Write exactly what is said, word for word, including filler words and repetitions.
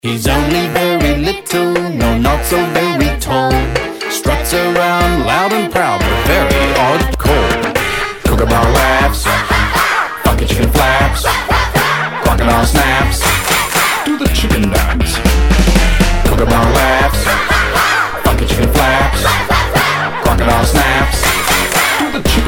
He's only very little, no, not so very tall. Struts around loud and proud, but very hardcore. Kookaburra laughs, funky chicken flaps, crocodile snaps, do the chicken dance. Kookaburra laughs, funky chicken flaps, crocodile snaps, do the chicken